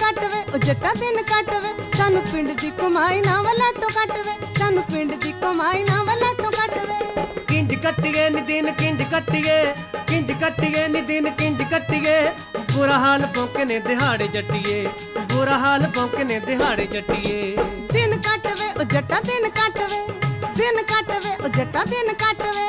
ਕੱਟ ਵੇ ਉਹ ਜੱਟਾ ਦਿਨ ਕੱਟ ਵੇ ਸਾਨੂੰ ਪਿੰਡ ਦੀ ਕਮਾਈ ਨਾ ਵਲੇ ਤੋਂ ਕੱਟ ਵੇ ਸਾਨੂੰ ਪਿੰਡ ਦੀ ਕਮਾਈ ਨਾ ਵਲੇ ਤੋਂ ਕੱਟ ਵੇ ਕਿੰਜ ਕੱਟੀਏ ਨੀ ਦਿਨ ਕਿੰਜ ਕੱਟੀਏ ਨੀ ਦਿਨ ਕਿੰਜ ਕੱਟੀਏ ਬੁਰਾ ਹਾਲ ਭੌਂਕੇ ਨੇ ਦਿਹਾੜੇ ਜੱਟੀਏ ਬੁਰਾ ਹਾਲ ਭੌਂਕੇ ਨੇ ਦਿਹਾੜੇ ਜੱਟੀਏ ਦਿਨ ਕੱਟ ਵੇ ਉਹ ਜੱਟਾ ਦਿਨ ਕੱਟ ਵੇ ਦਿਨ ਕੱਟ ਵੇ ਉਹ ਜੱਟਾ ਦਿਨ ਕੱਟ ਵੇ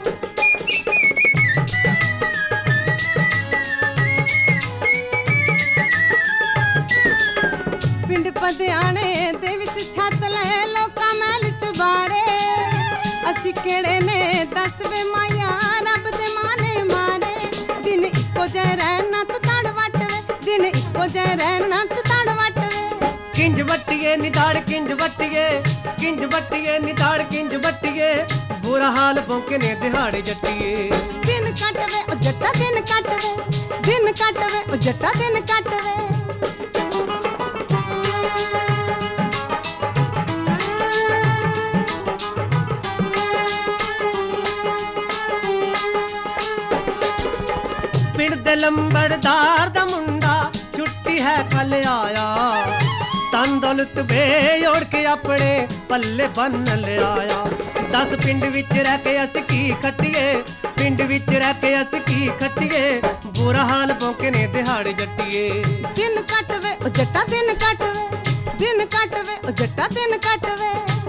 ਪਿੰਡ ਪਧਿਆਣੇ ਦੇ ਵਿੱਚ ਛੱਤ ਲੈ ਲੋਕਾਂ ਮਹਿਲ ਚੁਬਾਰੇ ਅਸੀਂ ਕਿਹੜੇ ਨੇ ਦੱਸ ਵੇ ਮਾਇਆ ਰੱਬ ਦੇ ਮਾਨੇ ਮਾਰੇ ਦਿਨ ਇੱਕੋ ਜਿਹੇ ਰਹਿਣਾ ਤੂੰ ਤੜ ਵੱਟ ਵੇ ਦਿਨ ਇੱਕੋ ਜਿਹੇ ਰਹਿਣਾ ਤੂੰ ਤੜ ਵੱਟ ਵੇ ਕਿੰਜ ਵੱਟੀਏ ਨੀ ਦਾੜ ਕਿੰਜ ਵੱਟੀਏ ਨੀ ਦਾੜ ਕਿੰਜ ਵੱਟੀਏ ਬੁਰਾ ਹਾਲ ਭੌਂਕੇ ਨੇ ਦਿਹਾੜੇ ਜੱਟੀਏ ਦਿਨ ਕੱਟ ਵੇ ਉਹ ਜੱਟਾ ਦਿਨ ਕੱਟ ਵੇ ਦਿਨ ਕੱਟ ਵੇ ਉਹ ਜੱਟਾ ਦਿਨ ਕੱਟ ਵੇ ਪਿੰਡ ਦੇ ਲੰਬੜਦਾਰ ਦਾ ਮੁੰਡਾ ਛੁੱਟੀ ਹੈ ਕੱਲ ਆਇਆ ਤਨ ਦੌਲਤ ਵੇੜ ਕੇ ਆਪਣੇ ਪੱਲੇ ਬੰਨ ਲਿਆਇਆ 10 ਪਿੰਡ ਵਿੱਚ ਰਹਿ ਕੇ ਅਸੀਂ ਕੀ ਖੱਟੀਏ ਪਿੰਡ ਵਿੱਚ ਰਹਿ ਕੇ ਅਸੀਂ ਕੀ ਖੱਟੀਏ ਬੁਰਾ ਹਾਲ ਭੌਂਕੇ ਨੇ ਦਿਹਾੜੇ ਜੱਟੀਏ ਦਿਨ ਕੱਟ ਵੇ ਉਹ ਜੱਟਾ ਦਿਨ ਕੱਟ ਵੇ ਦਿਨ ਕੱਟ ਵੇ ਉਹ ਜੱਟਾ ਦਿਨ ਕੱਟ ਵੇ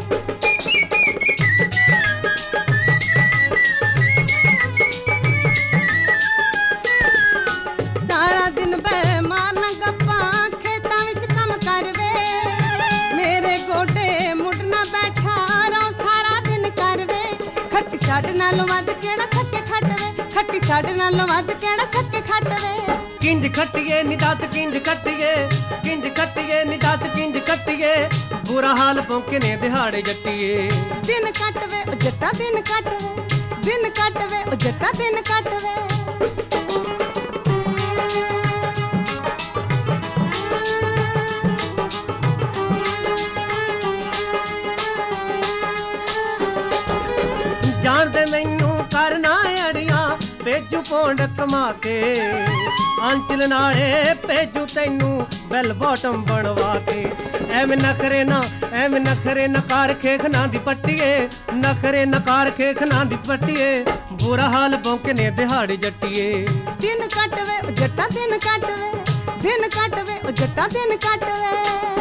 ਸਾਰਾ ਦਿਨ ਬੈ ਮਾਰਨਾ ਗੱਪਾਂ ਖੇਤਾਂ ਵਿੱਚ ਕੰਮ ਕਰ ਵੇ ਮੇਰੇ ਗੋਡੇ ਮੁੜਨਾ ਬੈਠਾ ਰੋ ਸਾਰਾ ਦਿਨ ਕਰ ਵੇ ਖੱਟੀ ਛੱਡ ਨਾਲੋਂ ਵੱਧ ਕਿਹੜਾ ਸੱਕੇ ਖੱਟ ਵੇ ਖੱਟੀ ਛੱਡ ਨਾਲੋਂ ਵੱਧ ਕਿਹੜਾ ਸੱਕੇ ਖੱਟ ਵੇ ਕਿੰਜ ਖੱਟੀਏ ਨੀ ਦੱਸ ਕਿੰਜ ਖੱਟੀਏ ਨੀ ਦੱਸ ਕਿੰਜ ਖੱਟੀਏ ਬੁਰਾ ਹਾਲ ਭੌਂਕੇ ਨੇ ਦਿਹਾੜੇ ਜੱਟੀਏ ਦਿਨ ਕੱਟ ਵੇ ਉਹ ਜੱਟਾ ਦਿਨ ਕੱਟ ਵੇ ਦਿਨ ਕੱਟ ਵੇ ਉਹ ਜੱਟਾ ਦਿਨ ਕੱਟ ਵੇ ਜਾਣਦੇ ਮੈਨੂੰ ਕਰਨਾ ਅੜੀਆਂ ਭੇਜੂ ਪੌਂਡ ਕਮਾ ਕੇ ਅੰਚਲ ਨਾਲੇ ਭੇਜੂ ਤੈਨੂੰ ਬੈਲ ਬਾਟਮ ਬਣਵਾ ਕੇ ਐਵੇਂ ਨਖਰੇ ਨਾ ਕਰ ਖੇਖਣਾ ਦੀ ਪੱਟੀਏ ਨਖਰੇ ਨਾ ਕਰ ਖੇਖਣਾ ਦੀ ਪੱਟੀਏ ਬੁਰਾ ਹਾਲ ਭੌਂਕੇ ਨੇ ਦਿਹਾੜੀ ਜੱਟੀਏ ਦਿਨ ਕੱਟ ਵੇ ਉਹ ਜੱਟਾ ਦਿਨ ਕੱਟ ਵੇ ਦਿਨ ਕੱਟ ਵੇ ਉਹ ਜੱਟਾ ਦਿਨ ਕੱਟ ਵੇ